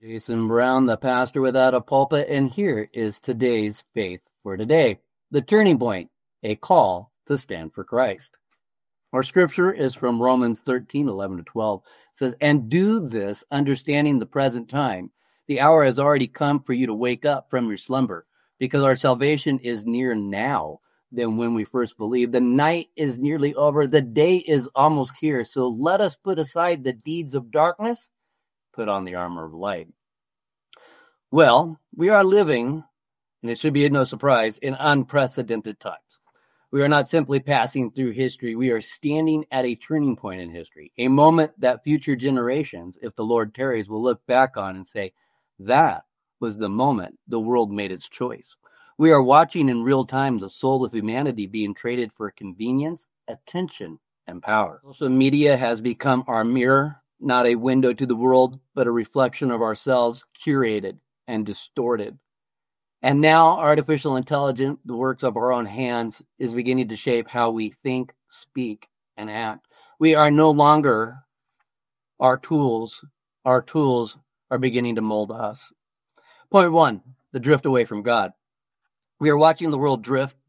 Jason Brown, the pastor without a pulpit, and here is today's faith for today. The turning point, a call to stand for Christ. Our scripture is from Romans 13:11-12. It says, "And do this, understanding the present time. The hour has already come for you to wake up from your slumber, because our salvation is nearer now than when we first believed. The night is nearly over. The day is almost here. So let us put aside the deeds of darkness, put on the armor of light." Well, we are living, and it should be no surprise, in unprecedented times. We are not simply passing through history. We are standing at a turning point in history, a moment that future generations, if the Lord tarries, will look back on and say, that was the moment the world made its choice. We are watching in real time the soul of humanity being traded for convenience, attention, and power. Social media has become our mirror, not a window to the world, but a reflection of ourselves, curated and distorted. And now artificial intelligence, the works of our own hands, is beginning to shape how we think, speak, and act. We are no longer our tools. Our tools are beginning to mold us. Point one, the drift away from God. We are watching the world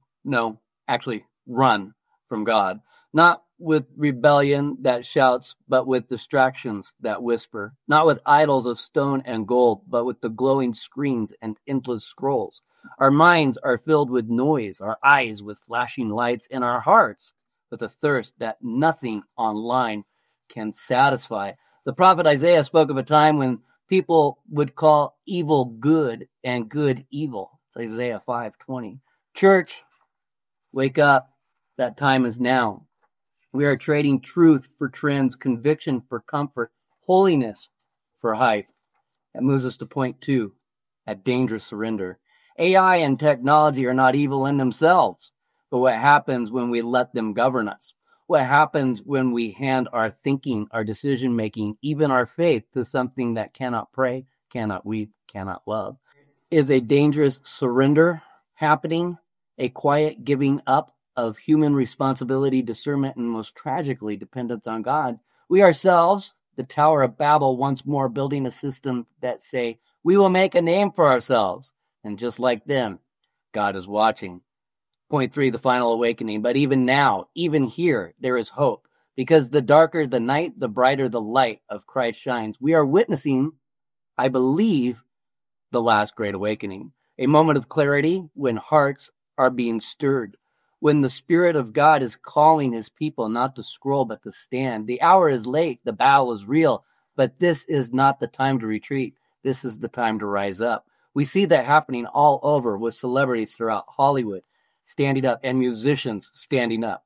run from God. Not with rebellion that shouts, but with distractions that whisper. Not with idols of stone and gold, but with the glowing screens and endless scrolls. Our minds are filled with noise, our eyes with flashing lights, and our hearts with a thirst that nothing online can satisfy. The prophet Isaiah spoke of a time when people would call evil good and good evil. It's Isaiah 5:20. Church, wake up. That time is now. We are trading truth for trends, conviction for comfort, holiness for hype. That moves us to point two, a dangerous surrender. AI and technology are not evil in themselves, but what happens when we let them govern us? What happens when we hand our thinking, our decision-making, even our faith to something that cannot pray, cannot weep, cannot love? Is a dangerous surrender happening, a quiet giving up of human responsibility, discernment, and most tragically, dependence on God. We ourselves, the Tower of Babel, once more building a system that say, we will make a name for ourselves. And just like them, God is watching. Point three, the final awakening. But even now, even here, there is hope. Because the darker the night, the brighter the light of Christ shines. We are witnessing, I believe, the last great awakening. A moment of clarity when hearts are being stirred. When the Spirit of God is calling his people not to scroll, but to stand. The hour is late, the battle is real, but this is not the time to retreat. This is the time to rise up. We see that happening all over with celebrities throughout Hollywood standing up and musicians standing up.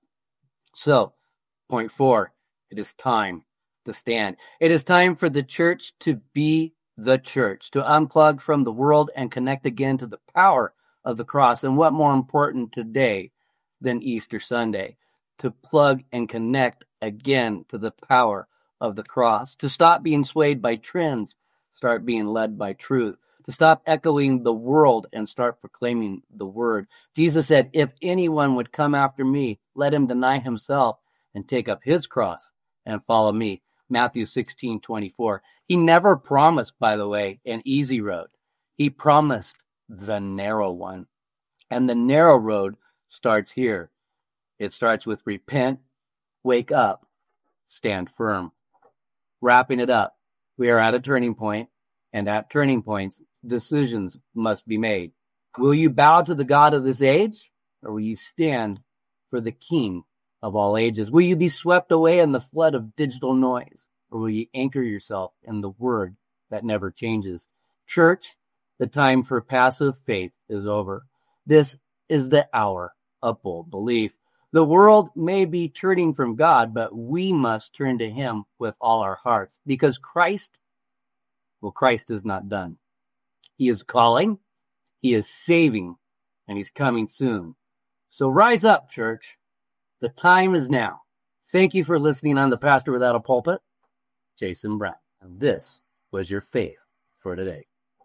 So, point four, it is time to stand. It is time for the church to be the church, to unplug from the world and connect again to the power of the cross. And what more important today than Easter Sunday, to plug and connect again to the power of the cross, to stop being swayed by trends, start being led by truth, to stop echoing the world and start proclaiming the word. Jesus said, if anyone would come after me, let him deny himself and take up his cross and follow me. Matthew 16:24. He never promised, by the way, an easy road. He promised the narrow one. And the narrow road starts here. It starts with repent, wake up, stand firm. Wrapping it up, we are at a turning point, and at turning points, decisions must be made. Will you bow to the God of this age, or will you stand for the King of all ages? Will you be swept away in the flood of digital noise, or will you anchor yourself in the word that never changes? Church, the time for passive faith is over. This is the hour of bold belief. The world may be turning from God, but we must turn to him with all our hearts, because Christ is not done. He is calling, he is saving, and he's coming soon. So rise up, church. The time is now. Thank you for listening on The Pastor Without a Pulpit, Jason Brown. And this was your faith for today.